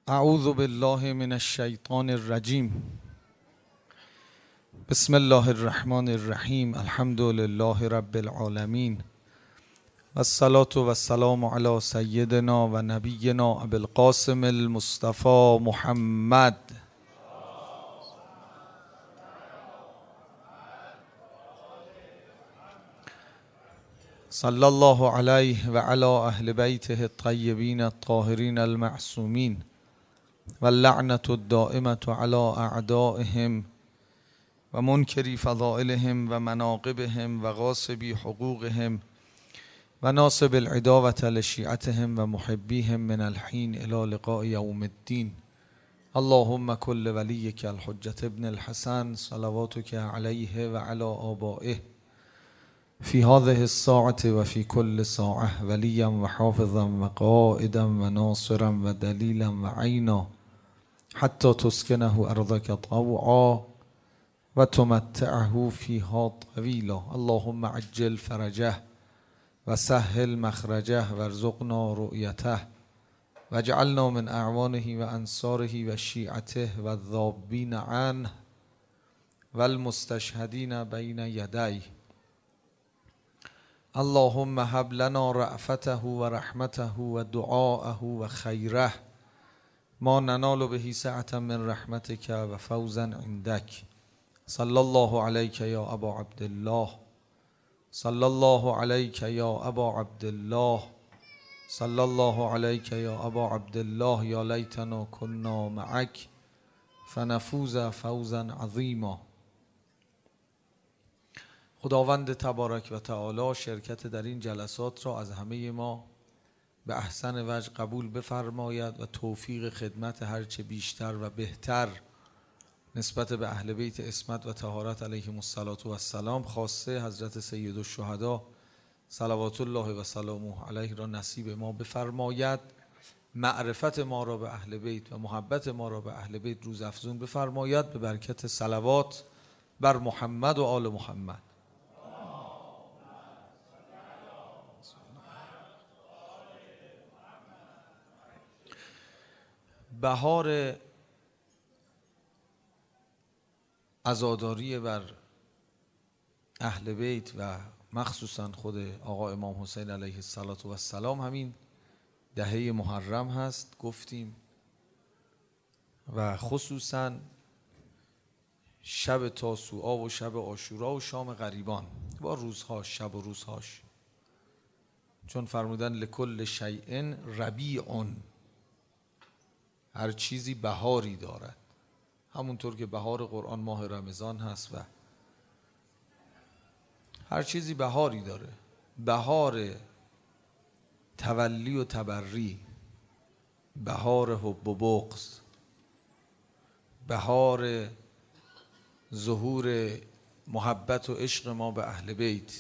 اعوذ بالله من الشیطان الرجیم. بسم الله الرحمن الرحیم. الحمد لله رب العالمین و الصلاة و السلام علی سیدنا و نبینا ابی القاسم المصطفى محمد صلی الله علیه و علی اهل بیته الطیبین الطاهرین المعصومین و اللعنة الدائمة علی اعدائهم و منکری فضائلهم و مناقبهم و غاصبی حقوقهم و ناصب العداوة لشیعتهم و محبیهم من الحین الی لقاء یوم الدین. اللهم کل ولیک الحجة ابن الحسن صلواتک علیه و علی آبائه فی هذه الساعة و فی کل ساعة ولیا و حافظا و قائدا و ناصرا و دلیلا و عینا حتی تسکنه ارضک طوعا و تمتعه فیها طویلا. اللهم عجل فرجه و سهل مخرجه و ارزقنا رؤیته و اجعلنا من اعوانه و انصاره و شیعته و الذابین عنه و المستشهدین بین یدیه. اللهم هب لنا رأفته و رحمته و دعاءه و خیره ما ننال به سعة من رحمتك و فوزا عندك. صلی الله علیک یا ابا عبدالله، صلی الله علیک یا ابا عبدالله، صلی الله علیک یا ابا عبدالله. یا لیتنا کنا معک فنفوز فوزا عظیما. خداوند تبارک و تعالی شرکت در این جلسات را از همه ما به احسن وجه قبول بفرماید و توفیق خدمت هرچه بیشتر و بهتر نسبت به اهل بیت عصمت و طهارت علیهم السلام خاصه حضرت سید الشهدا صلوات الله و سلامه علیه را نصیب ما بفرماید. معرفت ما را به اهل بیت و محبت ما را به اهل بیت روز افزون بفرماید به برکت صلوات بر محمد و آل محمد. بهار عزاداری بر اهل بیت و مخصوصا خود آقا امام حسین علیه السلام همین دهه محرم هست گفتیم، و خصوصا شب تاسوعا و شب عاشورا و شام غریبان با روزهاش، شب و روزهاش، چون فرمودن لکل شیء ربیع، هر چیزی بهاری دارد، همونطور که بهار قرآن ماه رمضان هست و هر چیزی بهاری داره. بهار تولی و تبری، بهار حب و بغض، بهار ظهور محبت و عشق ما به اهل بیت،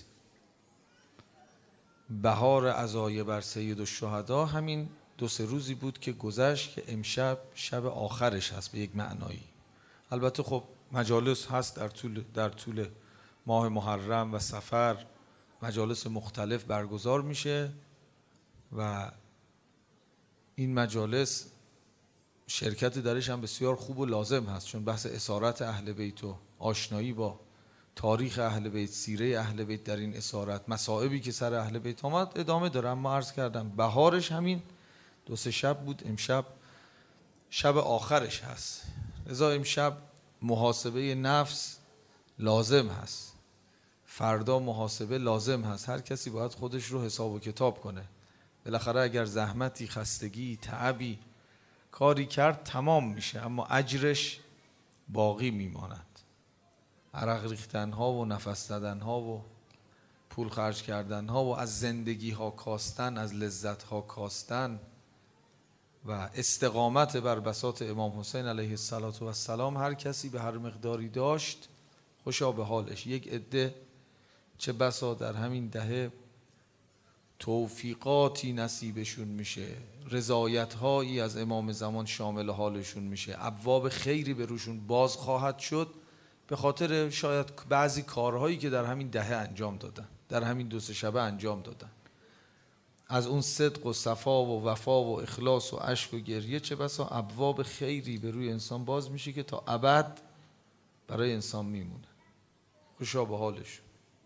بهار عزای بر سید الشهدا همین دو سه روزی بود که گذشت که امشب شب آخرش هست به یک معنایی. البته خب مجالس هست در طول ماه محرم و صفر، مجالس مختلف برگزار میشه و این مجالس شرکت درش هم بسیار خوب و لازم هست، چون بحث اسارت اهل بیت و آشنایی با تاریخ اهل بیت، سیره اهل بیت در این اسارت، مصائبی که سر اهل بیت آمد ادامه داره. اما عرض کردم بهارش همین دو سه شب بود، امشب شب آخرش هست. لذا امشب محاسبه نفس لازم هست، فردا محاسبه لازم هست. هر کسی باید خودش رو حساب و کتاب کنه. بالاخره اگر زحمتی، خستگی، تعبی کاری کرد تمام میشه، اما اجرش باقی میماند. عرق ریختن ها و نفس زدن ها و پول خرج کردن ها و از زندگی ها کاستن، از لذت ها کاستن و استقامت بر بساط امام حسین علیه السلام هر کسی به هر مقداری داشت خوشا به حالش. یک عده چه بسا در همین دهه توفیقاتی نصیبشون میشه، رضایت‌هایی از امام زمان شامل حالشون میشه، ابواب خیری به روشون باز خواهد شد به خاطر شاید بعضی کارهایی که در همین دهه انجام دادن، در همین دو سه شبه انجام دادن. از اون صدق و صفا و وفا و اخلاص و اشک و گریه چه بسا ابواب خیری به روی انسان باز میشه که تا ابد برای انسان میمونه. خوشا به حالش.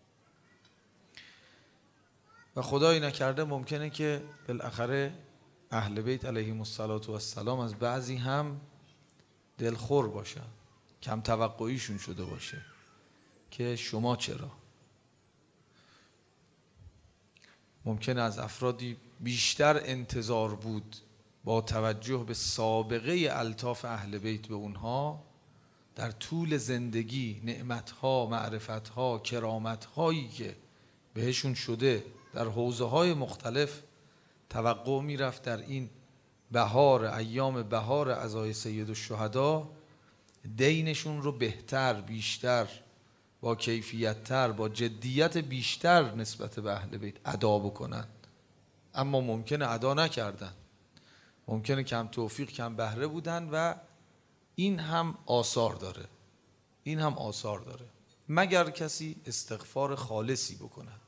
و خدایی نکرده ممکنه که بالاخره اهل بیت علیهم السلام از بعضی هم دلخور باشن، کم توقعیشون شده باشه که شما چرا. ممکنه از افرادی بیشتر انتظار بود با توجه به سابقه الطاف اهل بیت به اونها در طول زندگی، نعمتها، معرفتها، کرامتهایی که بهشون شده در حوزه‌های مختلف، توقع میرفت در این بهار، ایام بهار عزای سید الشهدا دینشون رو بهتر، بیشتر، با کیفیت‌تر، با جدیت بیشتر نسبت به اهل بیت ادا بکنن. اما ممکنه ادا نکردن، ممکنه کم توفیق، کم بهره بودن و این هم آثار داره، این هم آثار داره. مگر کسی استغفار خالصی بکند،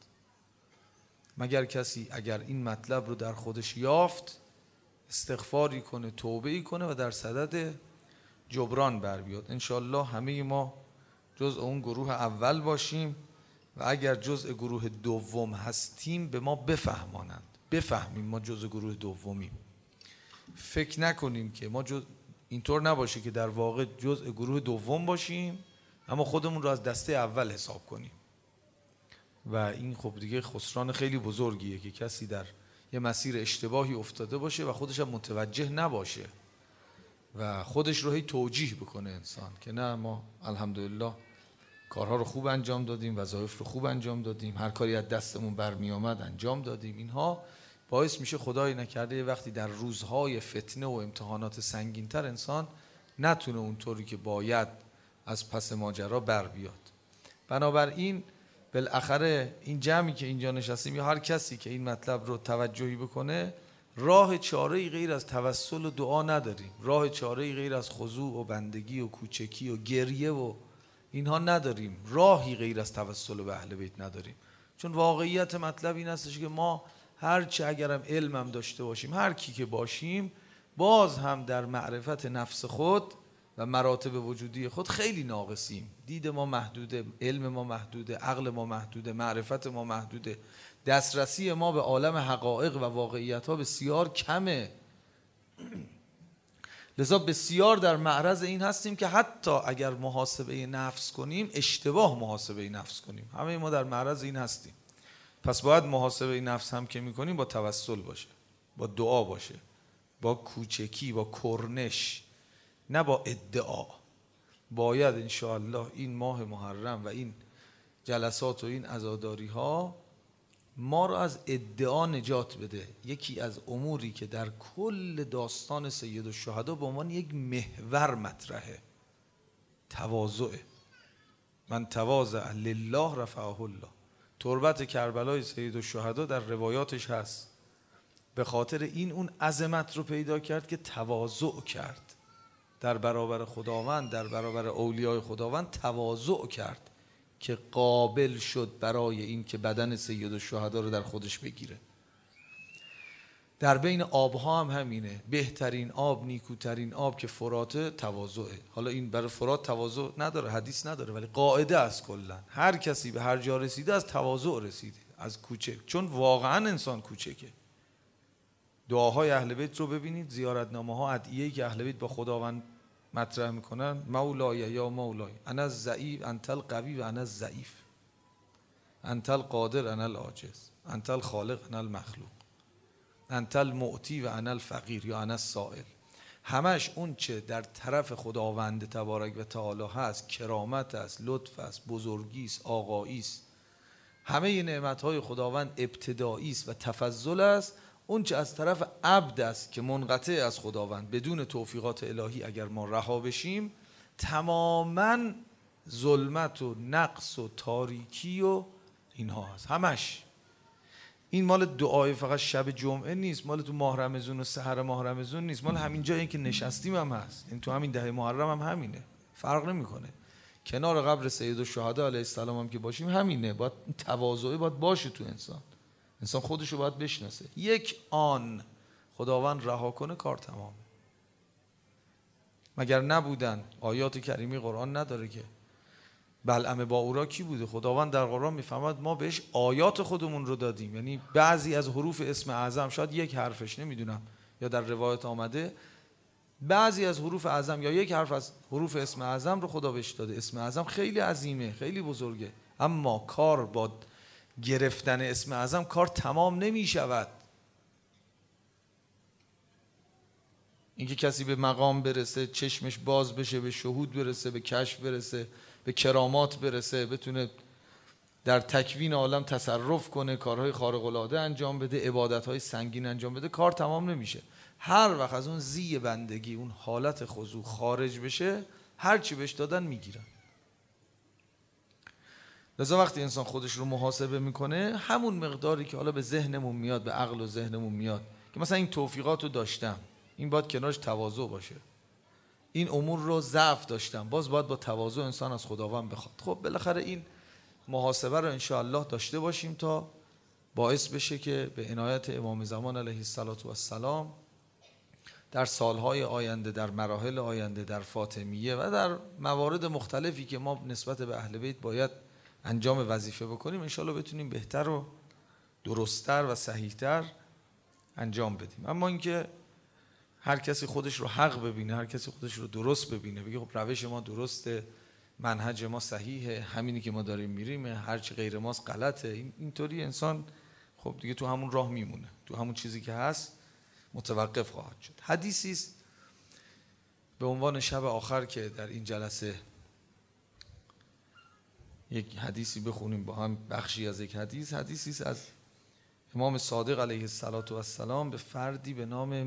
مگر کسی اگر این مطلب رو در خودش یافت استغفاری کنه، توبه‌ای کنه و در صدد جبران بر بیاد. انشالله همه ما جزء اون گروه اول باشیم و اگر جزء گروه دوم هستیم به ما بفهمانند، بفهمیم ما جزء گروه دومیم. فکر نکنیم که ما اینطور نباشه که در واقع جزء گروه دوم باشیم اما خودمون رو از دسته اول حساب کنیم و این خب دیگه خسران خیلی بزرگیه که کسی در یه مسیر اشتباهی افتاده باشه و خودش هم متوجه نباشه و خودش رو هی توجیه بکنه انسان که نه ما الحمدلله کارها رو خوب انجام دادیم، وظایف رو خوب انجام دادیم، هر کاری از دستمون برمی آمد انجام دادیم. اینها باعث میشه خدای نکرده یه وقتی در روزهای فتنه و امتحانات سنگین‌تر انسان نتونه اونطوری که باید از پس ماجرا بر بیاد. بنابراین بالاخره این جمعی که اینجا نشستیم یا هر کسی که این مطلب رو توجهی بکنه، راه چاره‌ای غیر از توسل و دعا نداریم، راه چاره‌ای غیر از خضوع و بندگی و کوچکی و گریه و اینها نداریم، راهی غیر از توسل به اهل بیت نداریم. چون واقعیت مطلب این هستش که ما هرچه اگرم علمم داشته باشیم، هر کی که باشیم، باز هم در معرفت نفس خود و مراتب وجودی خود خیلی ناقصیم. دید ما محدوده، علم ما محدوده، عقل ما محدوده، معرفت ما محدوده، دسترسی ما به عالم حقایق و واقعیت ها بسیار کمه. لذا بسیار در معرض این هستیم که حتی اگر محاسبه نفس کنیم اشتباه محاسبه نفس کنیم. همه ما در معرض این هستیم. پس باید محاسبه نفس هم که میکنیم با توسل باشه، با دعا باشه، با کوچکی، با کرنش، نه با ادعا. باید انشاءالله این ماه محرم و این جلسات و این عزاداری ها ما رو از ادعا نجات بده. یکی از اموری که در کل داستان سید الشهدا به عنوان یک محور مطرحه، تواضع. من تواضع لله رفعه الله. تربت کربلای سید الشهدا در روایاتش هست، به خاطر این اون عظمت رو پیدا کرد که تواضع کرد در برابر خداوند، در برابر اولیای خداوند تواضع کرد که قابل شد برای این که بدن سید الشهدا رو در خودش بگیره. در بین آبها هم همینه، بهترین آب، نیکوترین آب که فراته تواضعه. حالا این برای فرات تواضع نداره، حدیث نداره، ولی قاعده است کلا هر کسی به هر جا رسیده از تواضع رسیده، از کوچک، چون واقعا انسان کوچکه. دعاهای اهل بیت رو ببینید، زیارتنامه ها، ادعیه‌ای که اهل بیت با خداوند مطرح میکنن، مولای یا مولای انا الضعیف انت القوی و انا الضعیف، انت القادر انا العاجز، انت الخالق انا المخلوق، انت المعطی و انا الفقیر یا انا السائل. همش اون چه در طرف خداوند تبارک و تعالی هست، کرامت است، لطف است، بزرگی است، آقایی است، همه نعمتهای خداوند ابتدایی است و تفضل است. اون چه از طرف عبد است که منقطع از خداوند، بدون توفیقات الهی اگر ما رها بشیم، تماما ظلمت و نقص و تاریکی و اینها هست. همش این مال دعای فقط شب جمعه نیست، مال تو ماه رمضان و سحر ماه رمضان نیست، مال همین جایی که نشستیم هم هست. این تو همین ده محرم هم همینه، فرق نمیکنه. کنار قبر سید الشهدا علیه السلام هم که باشیم همینه. باید تواضع باید باشه تو انسان. انسان خودشو باید بشناسه. یک آن خداوند رها کنه کار تمام. مگر نبودن آیات کریمی قرآن نداره که بلعم باورا کی بوده؟ خداوند در قرآن میفرماد ما بهش آیات خودمون رو دادیم. یعنی بعضی از حروف اسم اعظم، شاید یک حرفش، نمیدونم، یا در روایت آمده بعضی از حروف اعظم یا یک حرف از حروف اسم اعظم رو خدا بهش داده. اسم اعظم خیلی عظیمه، خیلی بزرگه، اما کار با گرفتن اسم اعظم کار تمام نمی شود. اینکه کسی به مقام برسه، چشمش باز بشه، به شهود برسه، به کشف برسه، به کرامات برسه، بتونه در تکوین عالم تصرف کنه، کارهای خارق العاده انجام بده، عبادتهای سنگین انجام بده، کار تمام نمیشه. هر وقت از اون زی بندگی، اون حالت خضوع خارج بشه، هر چی بهش دادن میگیرن. لذا وقتی انسان خودش رو محاسبه میکنه، همون مقداری که حالا به ذهنمون میاد، به عقل و ذهنمون میاد که مثلا این توفیقات رو داشتم، این باید کنارش تواضع باشه، این امور رو ضعف داشتم، باز باید با تواضع انسان از خداوند بخواد. خب بالاخره این محاسبه رو انشاءالله داشته باشیم تا باعث بشه که به عنایت امام زمان علیه السلام در سالهای آینده، در مراحل آینده، در فاطمیه و در موارد مختلفی که ما نسبت به اهل بیت باید انجام وظیفه بکنیم، انشاءالله بتونیم بهتر و درستتر و صحیحتر انجام بدیم. اما اینکه هر کسی خودش رو حق ببینه، هر کسی خودش رو درست ببینه، بگه خب روش ما درسته، منهج ما صحیحه، همینی که ما داریم میریم، هرچی غیر ماست غلطه، اینطوری انسان خب دیگه تو همون راه میمونه، تو همون چیزی که هست متوقف خواهد شد. حدیثی است به عنوان شب آخر که در این جلسه یک حدیثی بخونیم با هم، بخشی از یک حدیثی است از امام صادق علیه السلام به فردی به نام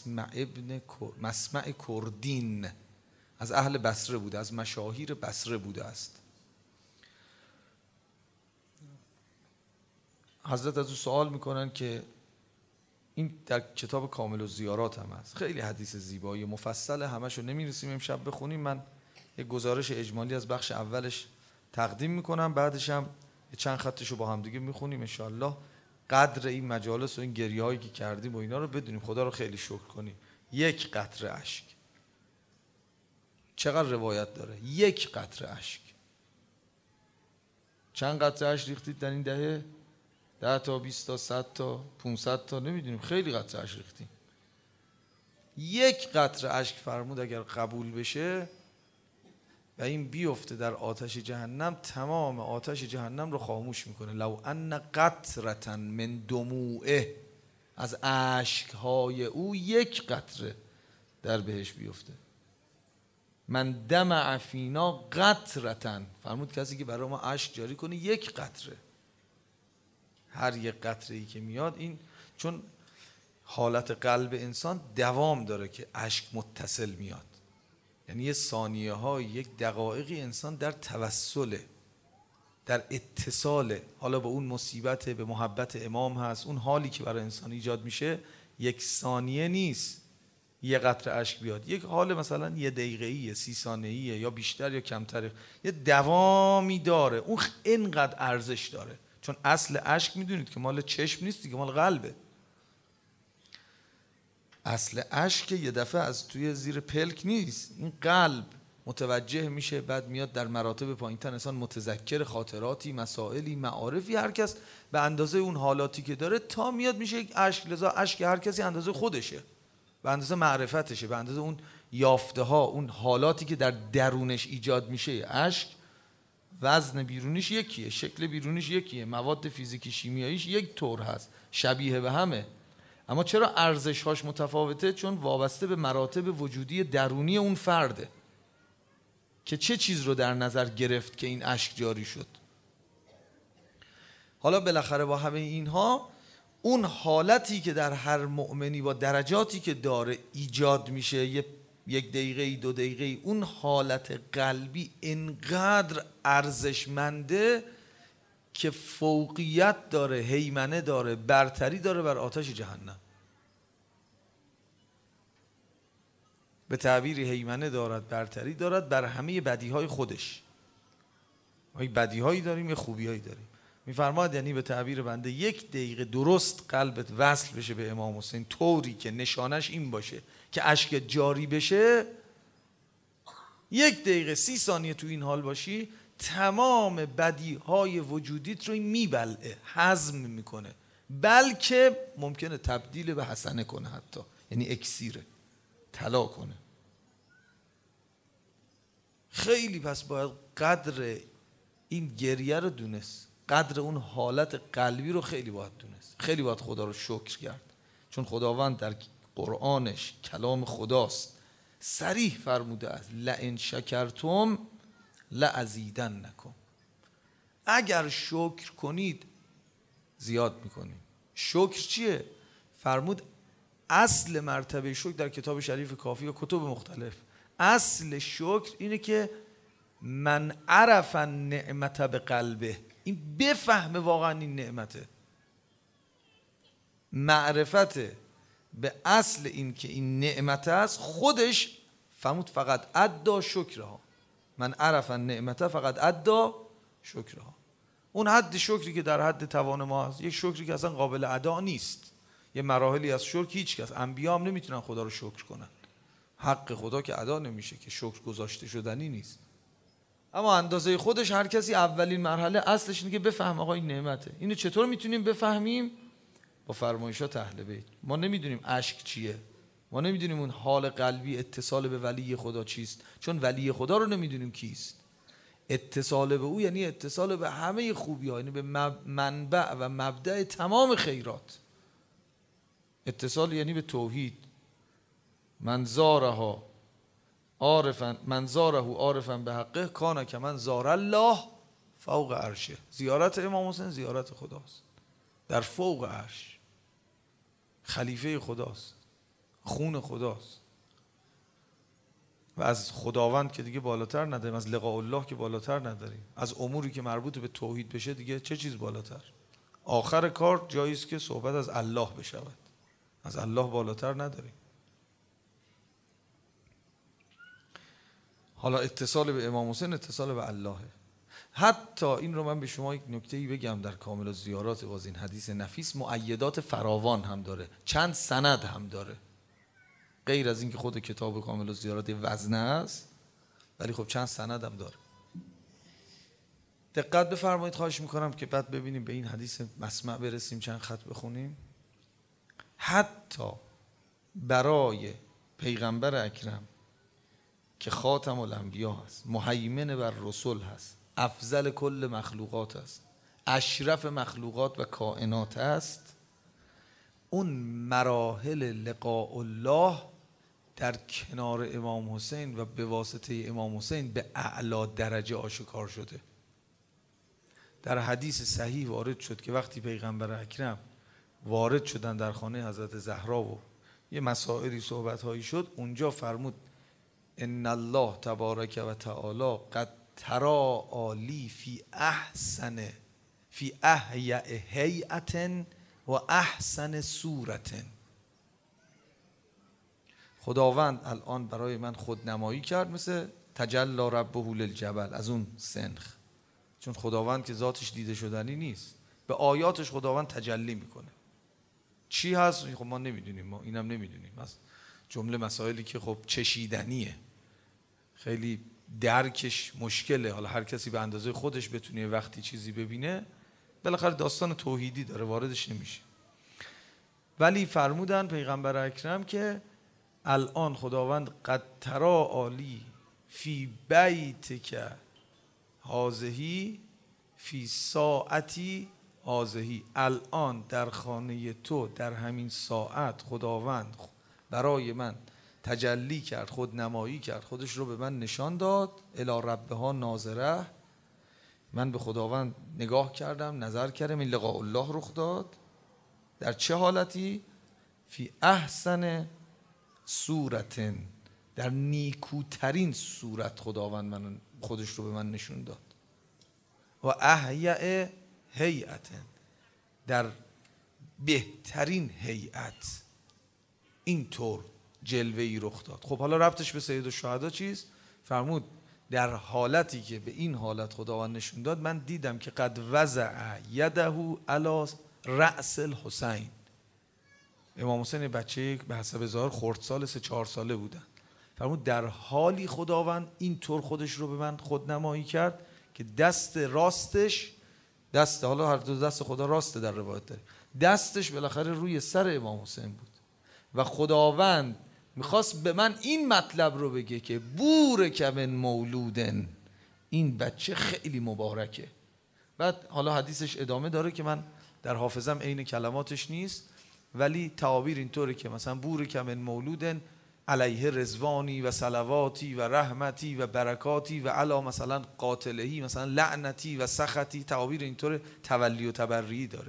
مسمع کردین، از اهل بصره بوده، از مشاهیر بصره بوده است. حضرت از او سوال میکنن که این در کتاب کامل الزیارات هم هست، خیلی حدیث زیبایی مفصل، همشو نمیرسیم امشب بخونیم، من یک گزارش اجمالی از بخش اولش تقدیم میکنم، بعدش هم چند خطشو با هم دیگه میخونیم انشاءالله. قدر این مجالس و این گریه هایی که کردیم و اینا رو بدونیم، خدا رو خیلی شکر کنیم. یک قطره اشک چقدر روایت داره؟ یک قطره اشک. چند قطره اشک ریختید در این دهه؟ 10 تا 20 تا 100 تا 500 تا نمیدونیم، خیلی قطره اشک ریختیم. یک قطره اشک فرمود اگر قبول بشه و این بیفته در آتش جهنم، تمام آتش جهنم رو خاموش میکنه. لو ان قطرة من دموعه، از اشکهای او یک قطره در بهش بیفته. من دمع فینا قطرة، فرمود کسی که برای ما اشک جاری کنه یک قطره، هر یک قطره ای که میاد، این چون حالت قلب انسان دوام داره که اشک متصل میاد، یعنی یه ثانیه ها، یک دقایقی انسان در توسله، در اتصاله، حالا به اون مصیبت، به محبت امام هست، اون حالی که برای انسان ایجاد میشه یک ثانیه نیست یه قطره اشک بیاد، یک حال مثلا یه دقیقه‌ایه، 30 ثانیه‌ایه، یا بیشتر یا کمتره، یه دوامی داره، اون اینقدر ارزش داره. چون اصل اشک میدونید که مال چشم نیست دیگه، مال قلبه. اصل اشک یه دفعه از توی زیر پلک نیست، این قلب متوجه میشه، بعد میاد در مراتب پایین‌تر انسان متذکر خاطراتی، مسائلی، معارفی، هر کس به اندازه اون حالاتی که داره تا میاد میشه یک اشک. لذا اشک هر کسی اندازه خودشه، به اندازه معرفتشه، به اندازه اون یافته ها، اون حالاتی که در درونش ایجاد میشه. اشک وزن بیرونیش یکیه، شکل بیرونیش یکیه، مواد فیزیکی شیمیاییش یک طور هست، شبیه به همه، اما چرا ارزش‌هاش متفاوته؟ چون وابسته به مراتب وجودی درونی اون فرده که چه چیز رو در نظر گرفت که این اشک جاری شد. حالا بالاخره با همه اینها، اون حالتی که در هر مؤمنی با درجاتی که داره ایجاد میشه، یک دقیقه 2 دقیقه، اون حالت قلبی انقدر ارزشمنده که فوقیت داره، هیمنه داره، برتری داره بر آتش جهنم. به تعبیری هیمنه دارد، برتری دارد بر همه بدیهای خودش. ما یک بدیهایی داریم، یک خوبیهایی داریم. میفرماد یعنی به تعبیر بنده 1 دقیقه درست قلبت وصل بشه به امام حسین طوری که نشانش این باشه که اشک جاری بشه، 1 دقیقه 30 ثانیه تو این حال باشی، تمام بدیهای وجودیت رو میبلعه، هضم میکنه، بلکه ممکنه تبدیل به حسنه کنه، حتی یعنی اکسیره، طلا کنه. خیلی پس باید قدر این گریه رو دونست، قدر اون حالت قلبی رو خیلی باید دونست، خیلی باید خدا رو شکر کرد، چون خداوند در قرآنش کلام خداست صریح فرموده است لئن شکرتم لازیدنکم، اگر شکر کنید زیاد میکنید. شکر چیه؟ فرمود اصل مرتبه شکر در کتاب شریف کافی و کتب مختلف، اصل شکر اینه که من عرف النعمت به قلبه، این بفهمه واقعا این نعمته، معرفت به اصل این که این نعمت است خودش. فرمود فقط ادا شکرها، من عرف النعمت فقط ادا شکرها. اون حد شکری که در حد توان ما هست، یک شکری که اصلا قابل ادا نیست، یه مراحلی از شکر هیچ کس، انبیا هم نمیتونن خدا رو شکر کنن، حق خدا که ادا نمیشه که شکر گذاشته شدنی نیست، اما اندازه خودش هر کسی اولین مرحله اصلش اینه که بفهم آقا این نعمته. اینو چطور میتونیم بفهمیم؟ با فرمایشات اهل بیت. ما نمیدونیم اشک چیه، ما نمیدونیم اون حال قلبی اتصال به ولی خدا چیست، چون ولی خدا رو نمیدونیم کیست. اتصال به او یعنی اتصال به همه خوبی ها، یعنی به منبع و مبدأ تمام خیرات. اتصال یعنی به توحید. من زاره عارفا به حقه کان که من زار الله فوق عرشه. زیارت امام حسین زیارت خداست، در فوق عرش، خلیفه خداست، خون خداست و از خداوند که دیگه بالاتر نداریم، از لقاء الله که بالاتر نداریم، از اموری که مربوط به توحید بشه دیگه چه چیز بالاتر. آخر کار جایی است که صحبت از الله بشود، از الله بالاتر نداریم. حالا اتصال به امام حسین اتصال به اللهه. حتی این رو من به شما یک نکته‌ای بگم، در کامل الزیارات باز این حدیث نفیس مؤیدات فراوان هم داره، چند سند هم داره، غیر از این که خود کتاب کامل الزیارات وزنه است، ولی خب چند سند هم داره. دقت بفرمایید خواهش میکنم که بعد ببینیم به این حدیث مسمع برسیم، چند خط بخونیم. حتی برای پیغمبر اکرم که خاتم الانبیا هست، مهیمن بر رسول هست، افضل کل مخلوقات است، اشرف مخلوقات و کائنات است، اون مراحل لقاء الله در کنار امام حسین و به واسطه امام حسین به اعلی درجه آشکار شده. در حدیث صحیح وارد شد که وقتی پیغمبر اکرم وارد شدن در خانه حضرت زهرا و یه مسائلی صحبت‌هایی شد، اونجا فرمود ان الله تبارک و تعالی قد ترا علی فی احیأ هیئة و احسن صورة. خداوند الان برای من خودنمایی کرد مثل تجلی ربه للجبل، از اون سنخ، چون خداوند که ذاتش دیده شدنی نیست، به آیاتش خداوند تجلی میکنه. چی هست؟ خب ما نمیدونیم، ما اینم نمیدونیم، از جمله مسائلی که خب چشیدنیه، خیلی درکش مشکله، حالا هر کسی به اندازه خودش بتونه وقتی چیزی ببینه، بالاخره داستان توحیدی داره، واردش نمیشه. ولی فرمودن پیغمبر اکرم که الان خداوند قد ترا علی فی بیتک هذهی فی ساعتی هذهی، الان در خانه تو در همین ساعت خداوند برای من تجلی کرد، خود نمایی کرد، خودش رو به من نشان داد، الی ربها ناظره، من به خداوند نگاه کردم، نظر کردم، این لقاء الله رخ داد. در چه حالتی؟ فی احسن صورتن، در نیکوترین صورت خداوند من خودش رو به من نشون داد. و احیأ هیئتن، در بهترین هیئت اینطور جلوه‌ای رخ داد. خب حالا ربطش به سید الشهدا چیست؟ فرمود در حالتی که به این حالت خداوند نشون داد، من دیدم که قد وضع یده علی رأس الحسین. امام حسین بچه به حسب ظاهر خردسال 3-4 ساله بودن. فرمود در حالی خداوند اینطور خودش رو به من خودنمایی کرد که دست راستش، حالا هر دو دست خدا راسته در روایت داره، دستش بالاخره روی سر امام حسین بود و خداوند میخواست به من این مطلب رو بگه که بورک من مولودن، این بچه خیلی مبارکه. بعد حالا حدیثش ادامه داره که من در حافظم عین کلماتش نیست، ولی تعابیر اینطوره که مثلا بورک من مولودن علیه رضوانی و صلواتی و رحمتی و برکاتی و علا مثلا قاتلهی مثلا لعنتی و سخطی، تعابیر اینطور تولی و تبری داره.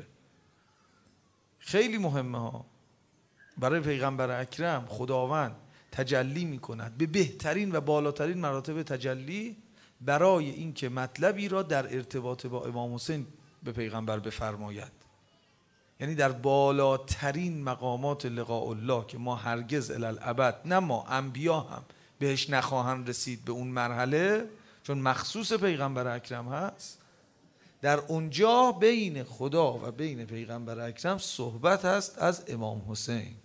خیلی مهمه ها. برای پیغمبر اکرم خداوند تجلی میکند به بهترین و بالاترین مراتب تجلی، برای اینکه مطلبی را در ارتباط با امام حسین به پیغمبر بفرماید. یعنی در بالاترین مقامات لقاء الله که ما هرگز الالابد، نه ما، انبیا هم بهش نخواهند رسید به اون مرحله، چون مخصوص پیغمبر اکرم هست، در اونجا بین خدا و بین پیغمبر اکرم صحبت هست از امام حسین.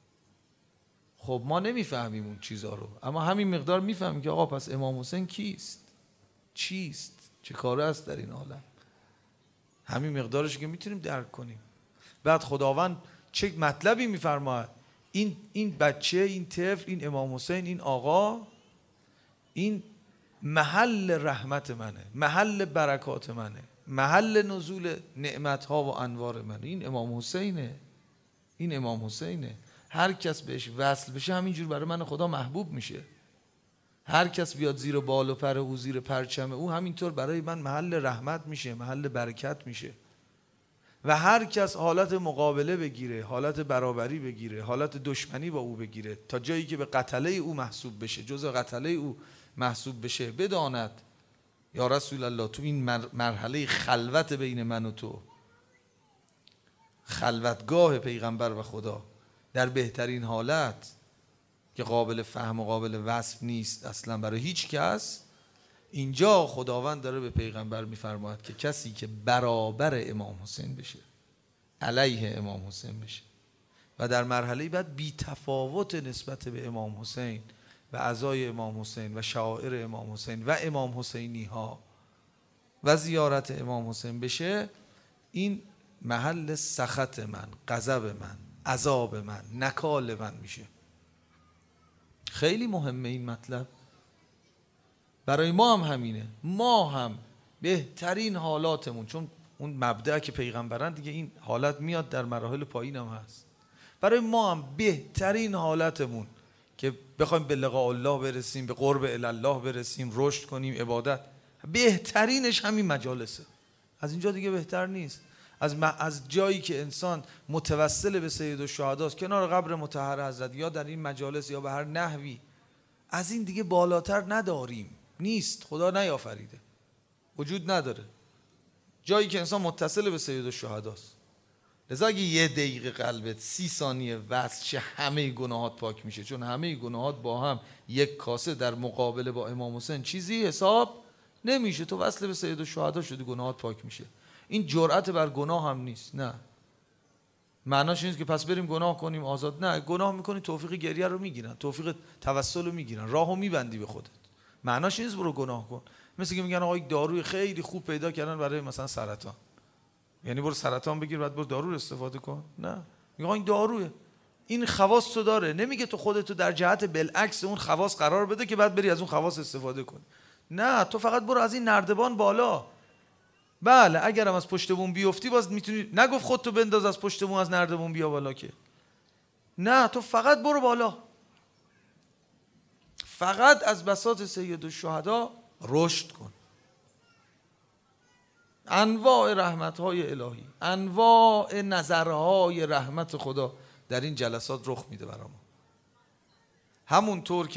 خب ما نمیفهمیم اون چیزا رو، اما همین مقدار میفهمیم که آقا پس امام حسین کیست، چیست، چه کاره است در این عالم. همین مقدارش که میتونیم درک کنیم. بعد خداوند چه مطلبی میفرماید؟ این بچه، این طفل، این امام حسین، این آقا، این محل رحمت منه، محل برکات منه، محل نزول نعمتها و انوار منه. این امام حسینه، این امام حسینه. هر کس بهش وصل بشه همینجور برای من خدا محبوب میشه. هر کس بیاد زیر بال و پر او، زیر پرچم او، همینطور برای من محل رحمت میشه، محل برکت میشه. و هر کس حالت مقابله بگیره، حالت برابری بگیره، حالت دشمنی با او بگیره، تا جایی که به قتله او محسوب بشه، جزء قتله او محسوب بشه، بداند یا رسول الله تو این مرحله خلوت بین من و تو، خلوتگاه پیغمبر و خدا، در بهترین حالت که قابل فهم و قابل وصف نیست اصلا برای هیچ کس، اینجا خداوند داره به پیغمبر میفرماید که کسی که برابر امام حسین بشه، علیه امام حسین بشه و در مرحله بعد بی تفاوت نسبت به امام حسین و عزای امام حسین و شعائر امام حسین و امام حسینی ها و زیارت امام حسین بشه، این محل سخط من، غضب من، عذاب من، نکال من میشه. خیلی مهمه این مطلب. برای ما هم همینه. ما هم بهترین حالاتمون، چون اون مبدأ که پیغمبران دیگه این حالت میاد در مراحل پایین هم هست، برای ما هم بهترین حالتمون که بخوایم به لقاء الله برسیم، به قرب الله برسیم، رشد کنیم، عبادت، بهترینش همین مجالسه. از اینجا دیگه بهتر نیست. از جایی که انسان متوسل به سید الشهدا است، کنار قبر مطهر حضرت، یا در این مجالس یا به هر نحوی، از این دیگه بالاتر نداریم، نیست، خدا نیافریده، وجود نداره جایی که انسان متصل به سید الشهدا است. لذا اگه 1 دقیقه قلبت 30 ثانیه وصل شه، همه گناهات پاک میشه، چون همه گناهات با هم یک کاسه در مقابله با امام حسین چیزی حساب نمیشه. تو وصل به سید الشهدا شدی، گناهات پاک میشه. این جرأت بر گناه هم نیست، نه، معناش نیست که پس بریم گناه کنیم آزاد، نه، گناه میکنی توفیق گریه رو میگیرن، توفیق توسل رو میگیرن، راهو میبندی به خودت. معناش نیست برو گناه کن. مثل که میگن آقا یک داروی خیلی خوب پیدا کردن برای مثلا سرطان، یعنی برو سرطان بگیر بعد برو دارو استفاده کن، نه، میگه این داروه، این خواص تو داره، نمیگه تو خودتو در جهت بالعکس اون خواص قرار بده که بعد بری از اون خواص استفاده کنی، نه، تو فقط برو از این نردبان بالا. بله اگرم از پشت بوم بیفتی باز میتونی، نگفت خودتو بنداز از پشت بوم از نردبون بیا بالا که، نه، تو فقط برو بالا، فقط از بساط سید الشهدا رشد کن. انواع رحمت‌های الهی، انواع نظرهای رحمت خدا در این جلسات رخ میده برامون. همونطور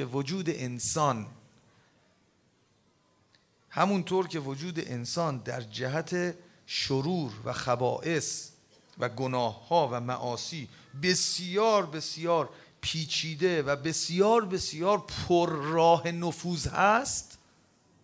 که وجود انسان در جهت شرور و خبائث و گناه‌ها و معاصی بسیار بسیار پیچیده و بسیار بسیار پر راه نفوذ هست،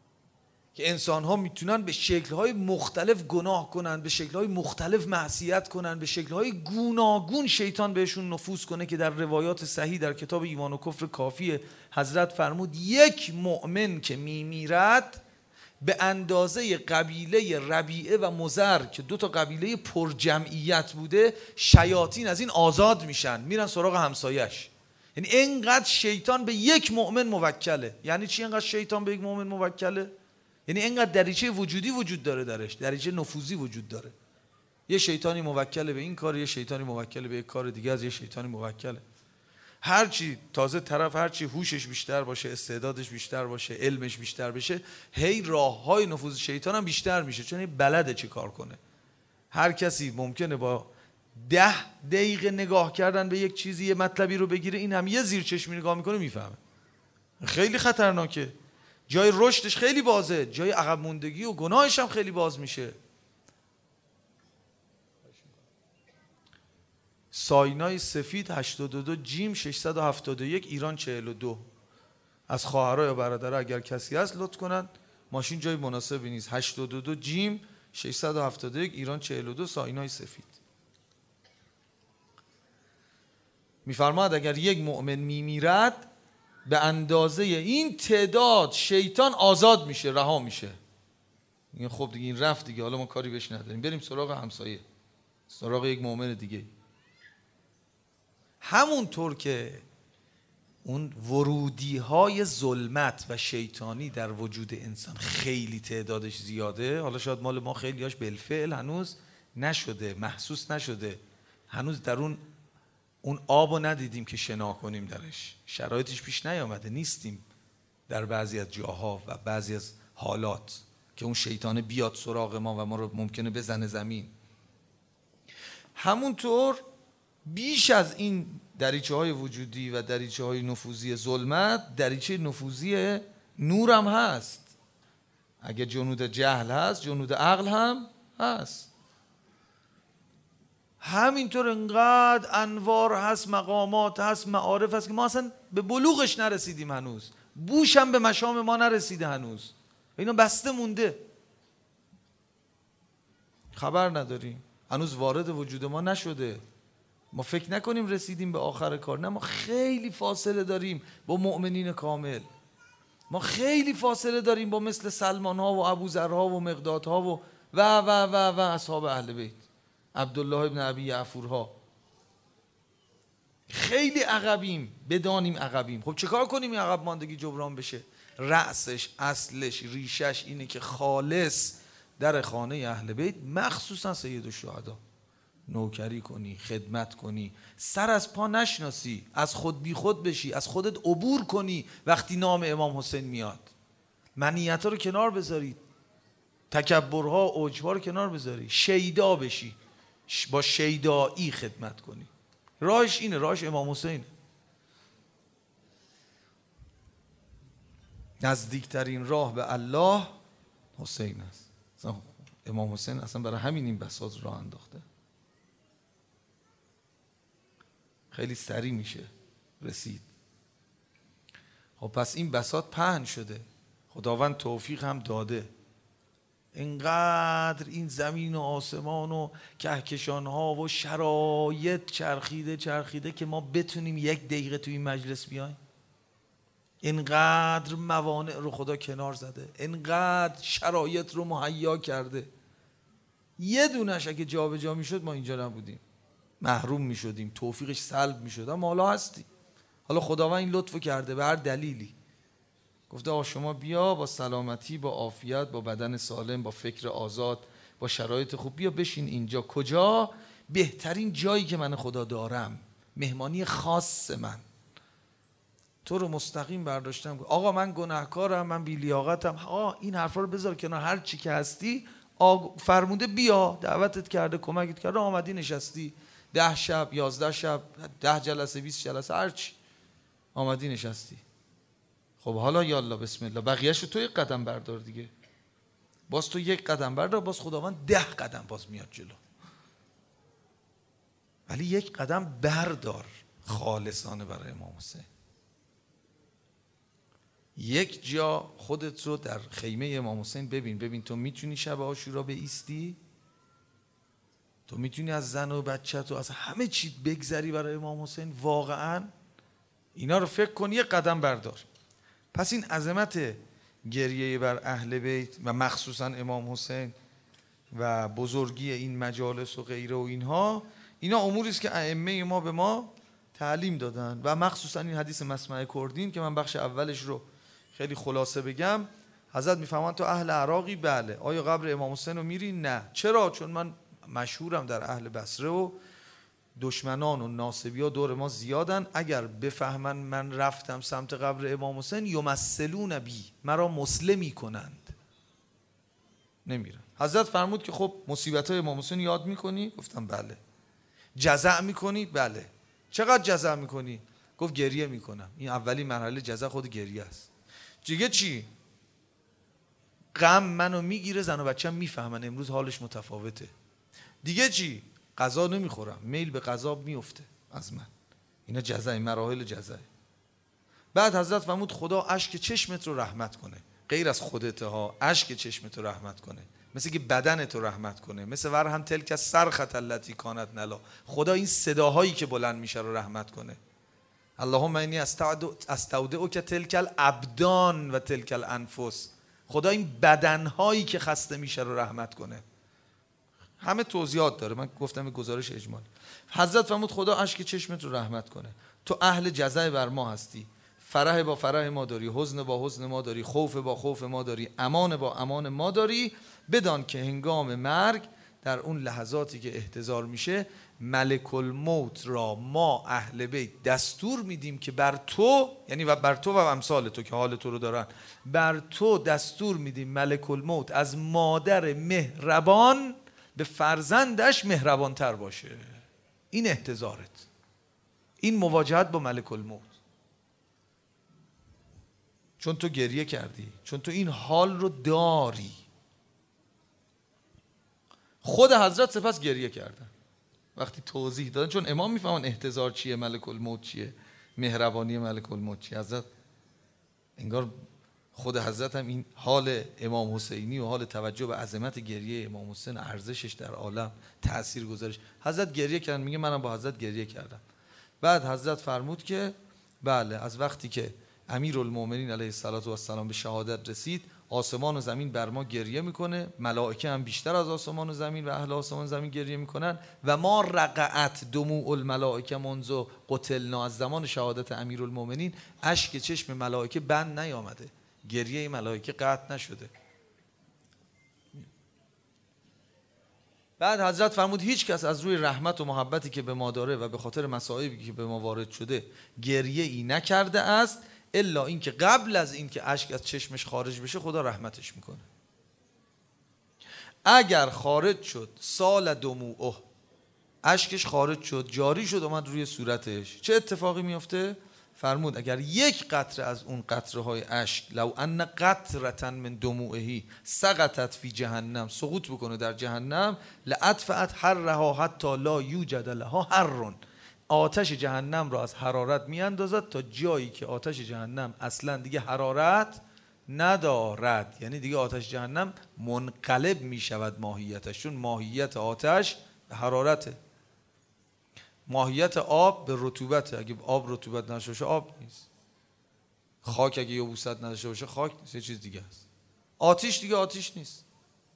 که انسان‌ها میتونن به شکل‌های مختلف گناه کنن، به شکل‌های مختلف معصیت کنن، به شکل‌های گوناگون شیطان بهشون نفوذ کنه که در روایات صحیح در کتاب ایمان و کفر کافی حضرت فرمود یک مؤمن که میمیرد به اندازه قبیله ربیعه و مضر که دو تا قبیله پرجمعیت بوده، شیاطین از این آزاد میشن، میرن سراغ همسایش. یعنی اینقدر شیطان به یک مؤمن موکله. یعنی چی اینقدر شیطان به یک مؤمن موکله؟ یعنی اینقدر دریچه وجودی وجود داره درش، دریچه نفوذی وجود داره. یه شیطانی موکله به این کار، یه شیطانی موکله به یک کار دیگه از یه شیطانی موکله. هرچی تازه طرف هرچی هوشش بیشتر باشه، استعدادش بیشتر باشه، علمش بیشتر بشه، هی راههای نفوذ شیطان هم بیشتر میشه، چون این بلده چی کار کنه. هر کسی ممکنه با 10 دقیقه نگاه کردن به یک چیزی یه مطلبی رو بگیره، این هم یه زیر چشمی نگاه میکنه میفهمه. خیلی خطرناکه. جای رشدش خیلی بازه، جای عقب موندگی و گناهش هم خیلی باز میشه. ساینای سفید 82 جیم 671 ایران 42. از خواهرها یا برادرها اگر کسی هست لطف کنن، ماشین جای مناسبی نیست. 82 جیم 671 ایران 42 ساینای سفید. میفرماد اگر یک مؤمن میمیرد به اندازه این تعداد شیطان آزاد میشه، رها میشه. این خب دیگه این رفت دیگه، حالا ما کاری بهش نداریم، بریم سراغ همسایه، سراغ یک مؤمن دیگه. همونطور که اون ورودی های ظلمت و شیطانی در وجود انسان خیلی تعدادش زیاده، حالا شاید مال ما خیلیاش بالفعل هنوز نشده، محسوس نشده، هنوز در اون آبو ندیدیم که شنا کنیم درش، شرایطش پیش نیامده، نیستیم در بعضی از جاها و بعضی از حالات که اون شیطان بیاد سراغ ما و ما رو ممکنه بزنه زمین. همونطور بیش از این دریچه های وجودی و دریچه های نفوذی ظلمت، دریچه نفوذی نور هم هست. اگه جنود جهل هست، جنود عقل هم هست. همینطور انقدر انوار هست، مقامات هست، معارف هست که ما اصلا به بلوغش نرسیدیم هنوز، بوش هم به مشام ما نرسیده هنوز، اینا بسته مونده، خبر نداریم، هنوز وارد وجود ما نشده. ما فکر نکنیم رسیدیم به آخر کار، نه، ما خیلی فاصله داریم با مؤمنین کامل، ما خیلی فاصله داریم با مثل سلمان ها و ابوذرها و مقداد ها و اصحاب اهل بیت، عبدالله ابن ابی یعفورها. خیلی عقبیم، بدانیم عقبیم. خب چه کار کنیم این عقب ماندگی جبران بشه؟ رأسش، اصلش، ریشش اینه که خالص در خانه اهل بیت، مخصوصا سید الشهدا، نوکری کنی، خدمت کنی، سر از پا نشناسی، از خود بی خود بشی، از خودت عبور کنی وقتی نام امام حسین میاد. منیت‌ها رو کنار بذاری، تکبرها و عجب‌ها رو کنار بذاری، شیدا بشی، با شیدایی خدمت کنی. راهش اینه، راهش امام حسین. نزدیکترین راه به الله حسین است. امام حسین اصلا برای همین این بساط راه انداخته. خیلی سریع میشه رسید. خب پس این بساط پهن شده، خداوند توفیق هم داده. اینقدر این زمین و آسمان و کهکشان ها و شرایط چرخیده که ما بتونیم 1 دقیقه تو این مجلس بیایم. اینقدر موانع رو خدا کنار زده، اینقدر شرایط رو مهیا کرده. یه دونش اگه جابجا میشد ما اینجا نبودیم، محروم میشدیم، توفیقش سلب میشد، اما حالا هستی. حالا خداوند این لطفو کرده به هر دلیلی، گفته آقا شما بیا با سلامتی، با عافیت، با بدن سالم، با فکر آزاد، با شرایط خوب، بیا بشین اینجا. کجا؟ بهترین جایی که من خدا دارم، مهمانی خاص من. تو رو مستقیم برداشتم، آقا من گناهکارم، من بی‌لیاقتم. آقا این حرفا رو بذار کنار، هر چی که هستی فرموده بیا، دعوتت کرده، کمکت کرده، آمدی نشستی 10 شب 11 شب 10 جلسه 20 جلسه هرچی آمدی نشستی. خب حالا یالا بسم الله، بقیه‌شو تو 1 قدم بردار دیگه. باز تو 1 قدم بردار، باز خداوند 10 قدم باز میاد جلو. ولی 1 قدم بردار خالصانه برای امام حسین. یک جا خودت رو در خیمه امام حسین ببین تو میتونی شب عاشورا بایستی؟ تو میتونی از زن و بچت و از همه چی بگذری برای امام حسین؟ واقعا اینا رو فکر کن، یه قدم بردار. پس این عظمت گریه بر اهل بیت و مخصوصا امام حسین و بزرگی این مجالس و غیره و اینا اموری است که ائمه ما به ما تعلیم دادن و مخصوصا این حدیث مسمع کردین که من بخش اولش رو خیلی خلاصه بگم. حضرت میفهمن تو اهل عراقی؟ بله. آیا قبر امام حسین رو میری؟ نه. چرا؟ چون من مشهورم در اهل بصره و دشمنان و ناصبی‌ها دور ما زیادن، اگر بفهمن من رفتم سمت قبر امام حسین یمثلون بی، مرا مسلمی کنند، نمیرم. حضرت فرمود که خب مصیبت‌های امام حسین یاد میکنی؟ گفتم بله. جزع میکنی؟ بله. چقدر جزع میکنی؟ گفت گریه میکنم. این اولین مرحله جزع خود گریه است. دیگه چی؟ غم منو میگیره، زن و بچه‌م میفهمن امروز حالش متفاوته. دیگه چی؟ غذا نمیخورم، میل به غذا میفته از من. اینا جزع، مراحل جزع. بعد حضرت فرمود خدا اشک چشمت رو رحمت کنه، غیر از خودت ها، اشک چشمت رو رحمت کنه، مثل که بدنت رو رحمت کنه، مثل ورهم تلک صرخة التي کانت نلا، خدا این صداهایی که بلند میشه رو رحمت کنه. اللهم انی استودعک تلک الابدان و تلک الانفس، خدا این بدنهایی که خسته میشه رو رحمت کنه. همه توضیحات داره، من گفتم گزارش اجمالی. حضرت فرمود خدا اشک چشمت رو رحمت کنه، تو اهل جزع بر ما هستی، فرح با فرح ما داری، حزن با حزن ما داری، خوف با خوف ما داری، امان با امان ما داری. بدان که هنگام مرگ در اون لحظاتی که احتضار میشه، ملک الموت را ما اهل بیت دستور میدیم که بر تو، یعنی بر تو و امثال تو که حال تو رو دارن، بر تو دستور میدیم ملک الموت از مادر مهربان به فرزندش مهربانتر باشه. این احتضارت، این مواجهت با ملک الموت، چون تو گریه کردی، چون تو این حال رو داری. خود حضرت سپس گریه کردن وقتی توضیح دادن، چون امام میفهمن احتضار چیه، ملک الموت چیه، مهربانی ملک الموت چیه. حضرت انگار خود حضرت هم این حال امام حسینی و حال توجه به عظمت گریه امام حسین، ارزشش در عالم، تأثیر گذارش. حضرت گریه کردن، میگه منم با حضرت گریه کردم. بعد حضرت فرمود که بله، از وقتی که امیرالمومنین علیه السلام به شهادت رسید، آسمان و زمین بر ما گریه میکنه، ملائکه هم بیشتر از آسمان و زمین و اهل آسمان و زمین گریه میکنن. و ما رقعت دموع الملائکه منذ قتلنا، از زمان شهادت امیرالمومنین اشک چشم ملائکه بند نیامده، گریه ملائکه قطع نشده. بعد حضرت فرمود هیچ کس از روی رحمت و محبتی که به ما داره و به خاطر مصائبی که به ما وارد شده گریه ای نکرده است، الا این که قبل از این که اشک از چشمش خارج بشه خدا رحمتش میکنه. اگر خارج شد سال دموعه، اشکش خارج شد، جاری شد، اومد روی صورتش، چه اتفاقی میفته؟ فرمود اگر یک قطره از اون قطره های اشک، لو ان قطره من دموعه سقطت فی جهنم، سقوط بکنه در جهنم، لاطفأت حرها حتی لا یوجد لها حر، آتش جهنم را از حرارت میاندازد تا جایی که آتش جهنم اصلا دیگه حرارت ندارد. یعنی دیگه آتش جهنم منقلب میشود ماهیتش، چون ماهیت آتش حرارته، ماهیت آب به رطوبته. اگه آب رطوبت نداشته باشه آب نیست، خاک اگه یبوست نداشته باشه خاک نیست، یه چیز دیگه است. آتش دیگه آتش نیست.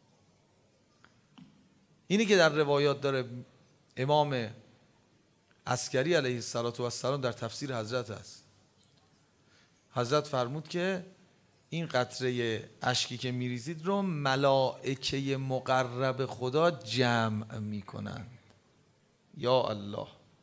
اینی که در روایات داره امام عسکری علیه السلام در تفسیر حضرت است. حضرت فرمود که این قطره اشکی که میریزید رو ملائکه مقرب خدا جمع میکنن. یا الله،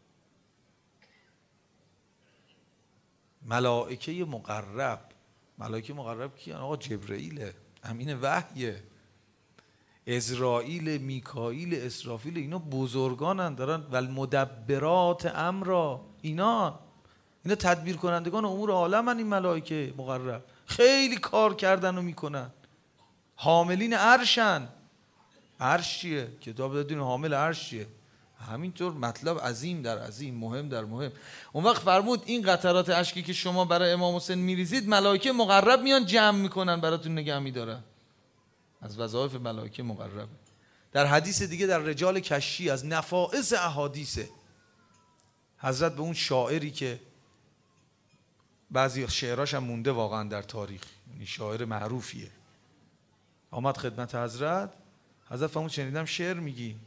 ملائکه مقرب. ملائکه مقرب کیان؟ آقا جبرئیل امین وحیه، عزرائیل، میکائیل، اسرافیل، اینا بزرگانن، دارن و المدبرات امرا، اینا تدبیر کنندگان امور عالمن. این ملائکه مقرب خیلی کار کردن و میکنن، حاملین عرشن. عرش چیه؟ کتاب دادین حامل عرش چیه؟ همینطور مطلب عظیم در عظیم، مهم در مهم. اون وقت فرمود این قطرات اشکی که شما برای امام حسین میریزید ملائکه مقرب میان جمع میکنن براتون نگه میدارن. از وظایف ملائکه مقرب. در حدیث دیگه در رجال کشی از نفائس احادیثه، حضرت به اون شاعری که بعضی شعراش هم مونده واقعا در تاریخ، یعنی شاعر معروفیه، آمد خدمت حضرت فرمود شنیدم شعر میگی،